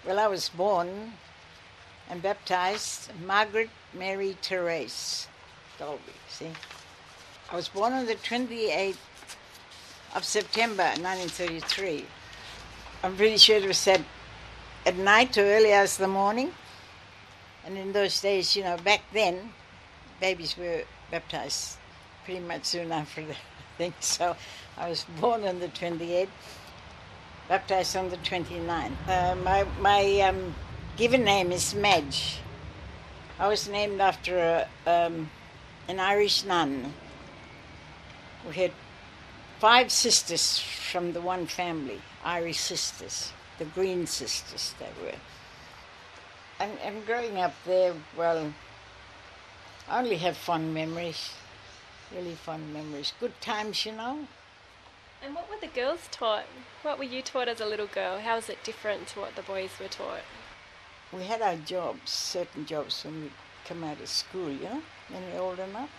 Well, I was born and baptized Margaret Mary Therese Dolby, see. I was born on the 28th of September 1933. I'm pretty sure it was said at night or early hours of the morning. And in those days, back then, babies were baptized pretty much soon after the thing. So I was born on the 28th, baptized on the 29th. My given name is Madge. I was named after an Irish nun. We had 5 sisters from the one family, Irish sisters, the Green sisters they were. And growing up there, well, I only have fond memories, really fond memories. Good times, And what were the girls taught? What were you taught as a little girl? How was it different to what the boys were taught? We had our jobs, certain jobs when we come out of school, when we're old enough.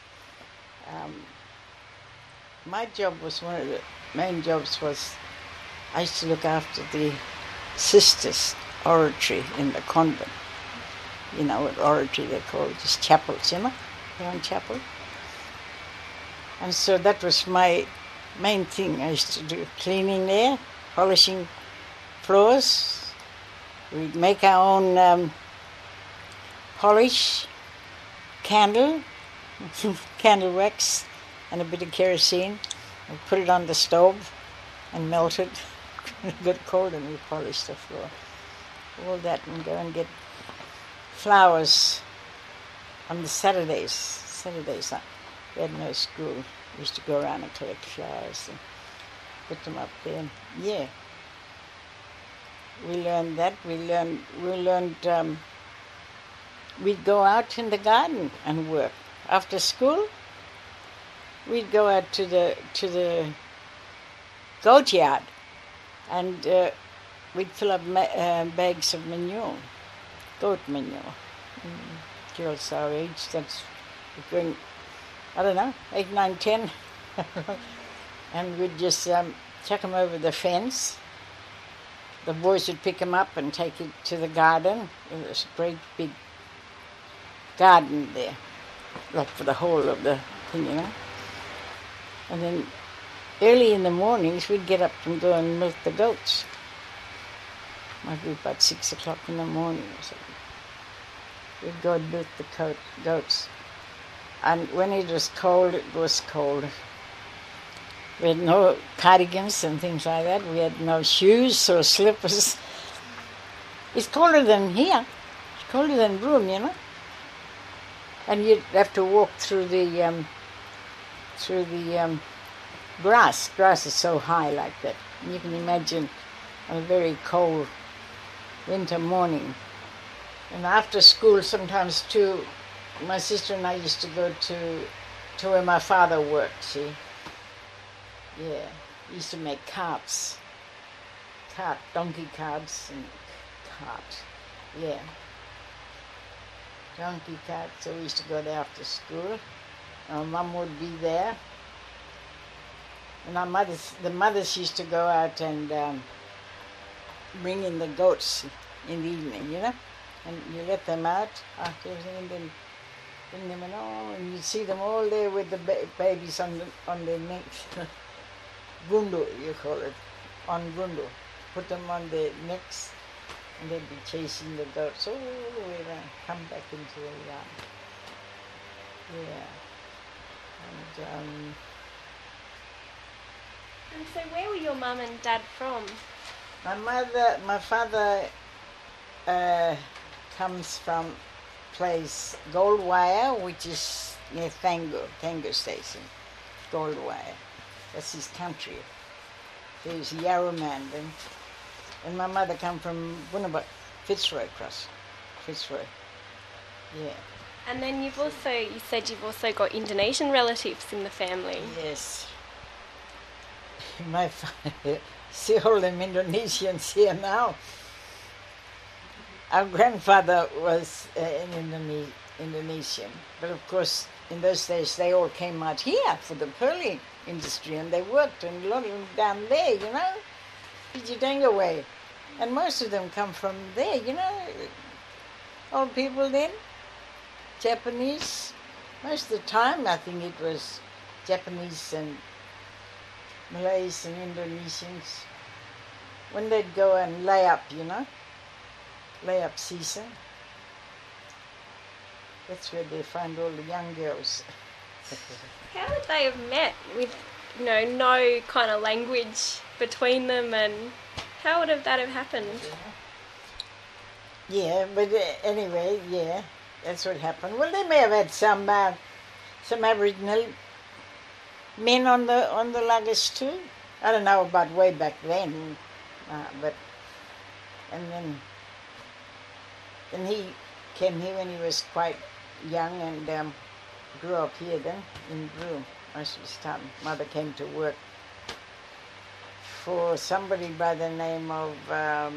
My job was one of the main jobs was I used to look after the sisters' oratory in the convent. You know what oratory they call it, just chapels, their own chapel. And so that was my main thing. I used to do cleaning there, polishing floors. We'd make our own polish, candle wax, and a bit of kerosene. We'd put it on the stove and melt it. It got cold and we polished the floor. All that, and go and get flowers on the Saturdays. We had no school. We used to go around and collect flowers and put them up there. Yeah. We learned that. We learned we'd go out in the garden and work. After school, we'd go out to the goat yard and we'd fill up bags of manure, goat manure. Girls our age, that's going, 8, 9, 10. And we'd just chuck them over the fence. The boys would pick them up and take it to the garden. There was a great big garden there, like for the whole of the thing, And then early in the mornings, we'd get up and go and milk the goats. Might be about 6 o'clock in the morning or something. We'd go and milk the goats. And when it was cold, it was cold. We had no cardigans and things like that. We had no shoes or slippers. It's colder than here. It's colder than Broome, And you'd have to walk through the grass. Grass is so high like that. And you can imagine on a very cold winter morning. And after school, sometimes too, my sister and I used to go to where my father worked, see. Yeah, he used to make donkey carts and cart, yeah. Donkey cart, so we used to go there after school. Our mum would be there. And the mothers used to go out and bring in the goats in the evening, And you let them out after everything and then bring them in, and you see them all there with the babies on their necks. Gundu, you call it, on gundu. Put them on their necks and they'd be chasing the goats all the way around, come back into the yard. Yeah. And so where were your mum and dad from? My father comes from place Goldwire, which is near Thango Station, Goldwire. That's his country. There's Yarraman, and my mother come from Bunabut, Fitzroy Cross, Fitzroy. Yeah. And then you said you've also got Indonesian relatives in the family. Yes. My father, see all them Indonesians here now. Our grandfather was an Indonesian, but of course in those days they all came out here for the pearling industry and they worked, and a lot of them down there, Pijitanga way. And most of them come from there, you know, old people then, Japanese. Most of the time, I think it was Japanese and Malays and Indonesians. When they'd go and lay up, you know, lay up season. That's where they find all the young girls. How would they have met with, no kind of language between them, and how would that have happened? Yeah, but anyway, yeah, that's what happened. Well, they may have had some Aboriginal men on the luggage too. I don't know about way back then, but and then he came here when he was quite young and grew up here then in Broome most of his time. Mother came to work for somebody by the name of I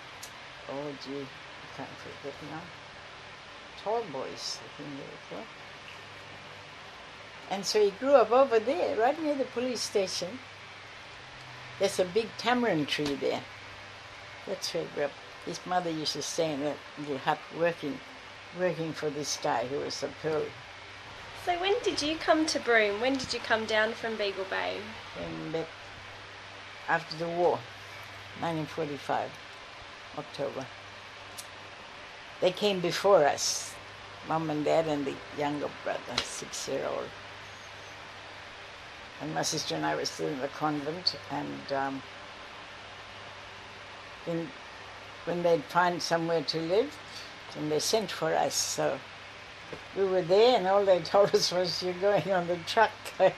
can't forget now. Tall Boys, I think they were called. And so he grew up over there, right near the police station. There's a big tamarind tree there. That's where he grew up. His mother used to stay in that little hut working for this guy who was a pearl. So when did you come to Broome? When did you come down from Beagle Bay? And after the war, 1945, October. They came before us, Mum and Dad and the younger brother, 6-year-old. And my sister and I were still in the convent, and then when they'd find somewhere to live, then they sent for us. So we were there, and all they told us was, "You're going on the truck." Had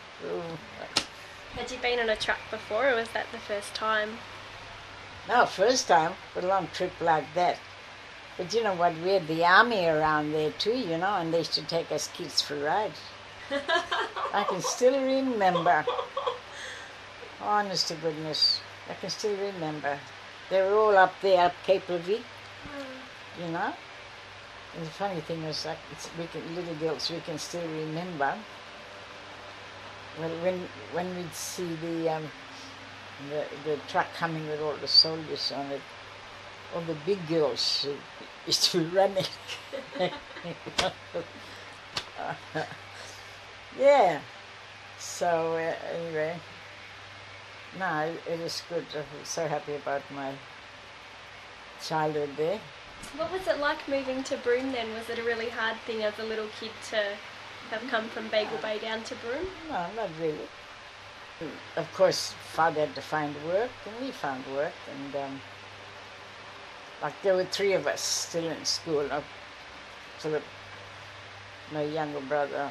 you been on a truck before, or was that the first time? No, first time, a long trip like that. But you know what, we had the army around there too, and they used to take us kids for rides. I can still remember. Honest to goodness, I can still remember. They were all up there, up Cape Leveque, And the funny thing was, like, little girls, we can still remember. Well, when we'd see the truck coming with all the soldiers on it, all the big girls used to be running. Yeah. So anyway, no, it is good. I'm so happy about my childhood there. What was it like moving to Broome then? Was it a really hard thing as a little kid to have come from Beagle Bay down to Broome? No, not really. Of course, Father had to find work, and we found work, and like there were 3 of us still in school. Philip, my younger brother,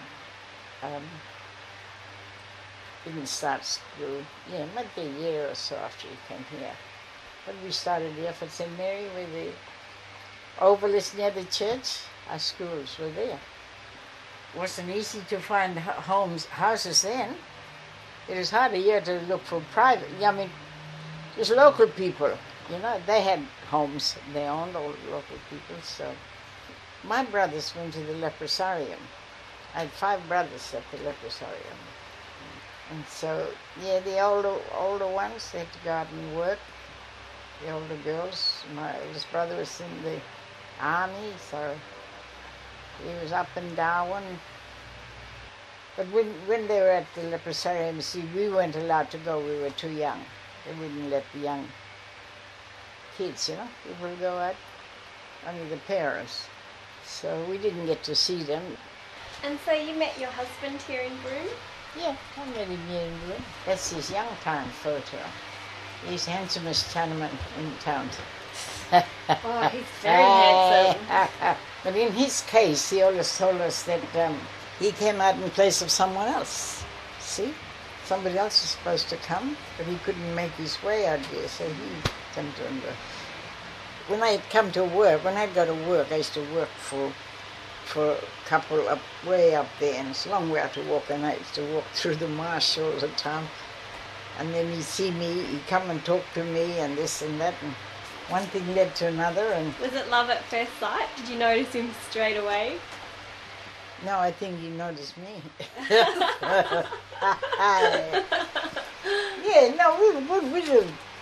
didn't start school. Yeah, it might be a year or so after he came here. But we started here for St. Mary, where the Oval is near the church. Our schools were there. It wasn't easy to find houses then. It was harder here to look for private. I mean, just local people, they had homes. They owned all the local people. So my brothers went to the leprosarium. I had 5 brothers at the leprosarium. And so, yeah, the older ones, they had to go out and work. The older girls, my oldest brother was in the army, so he was up in Darwin. But when they were at the leprosarium, see, we weren't allowed to go. We were too young. They wouldn't let the young kids, people go out, only the parents. So we didn't get to see them. And so you met your husband here in Broome? Yeah, I met him here in Broome. That's his young time photo. He's the handsomest Chinaman in town. Oh, he's very handsome. But in his case, he always told us that he came out in place of someone else. See? Somebody else was supposed to come, but he couldn't make his way out here, so he came to him. When I'd come to work, when I'd go to work, I used to work for a couple way up there, and it's a long way out to walk, and I used to walk through the marsh all the time. And then he'd see me, he'd come and talk to me, and this and that, and one thing led to another. And was it love at first sight? Did you notice him straight away? No, I think he noticed me. Yeah, no, we were good.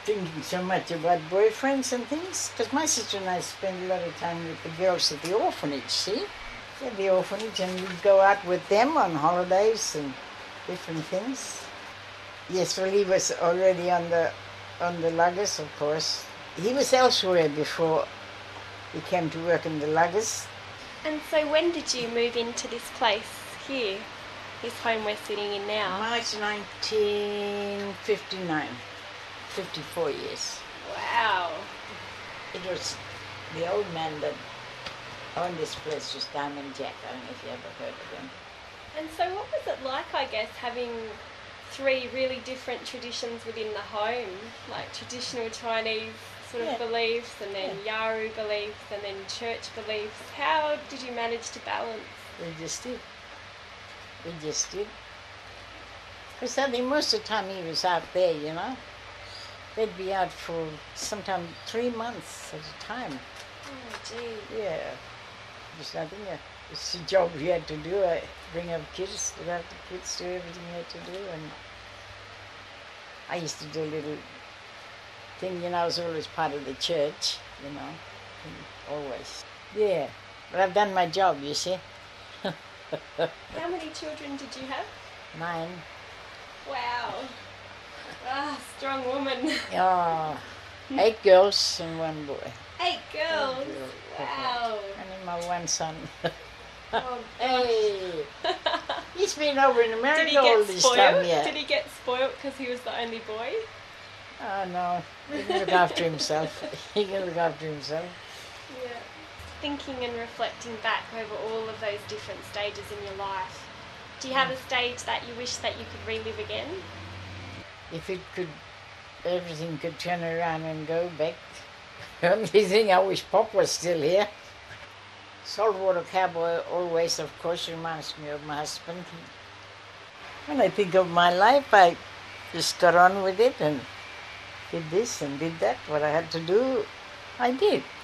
thinking so much about boyfriends and things, because my sister and I spend a lot of time with the girls at the orphanage, see? At the orphanage, and we'd go out with them on holidays and different things. Yes, well, he was already on the luggers, of course. He was elsewhere before he came to work in the luggers. And so when did you move into this place here, this home we're sitting in now? March 1959, 54 years. Wow. It was the old man that owned this place, was Diamond Jack. I don't know if you ever heard of him. And so what was it like, I guess, having 3 really different traditions within the home, like traditional Chinese sort of beliefs, and then Yaru beliefs, and then church beliefs? How did you manage to balance? We just did. Because I think most of the time he was out there, you know. They'd be out for sometimes 3 months at a time. Oh, gee. Yeah. There's nothing. It's a job we had to do. Bring up kids, look after kids, do everything we had to do. And I used to do a little thing, you know, I was always part of the church, you know, always. Yeah, but I've done my job, you see. How many children did you have? 9. Wow. Ah, strong woman. Oh, 8 girls and 1 boy. 8 girls. Wow. And then my 1 son. Oh, Hey, he's been over in America all this time, yeah. Did he get spoiled because he was the only boy? Oh, no, he can look after himself. Yeah. Thinking and reflecting back over all of those different stages in your life, do you have a stage that you wish that you could relive again? If everything could turn around and go back. The only thing I wish Pop was still here. Saltwater Cowboy always, of course, reminds me of my husband. When I think of my life, I just got on with it and did this and did that. What I had to do, I did.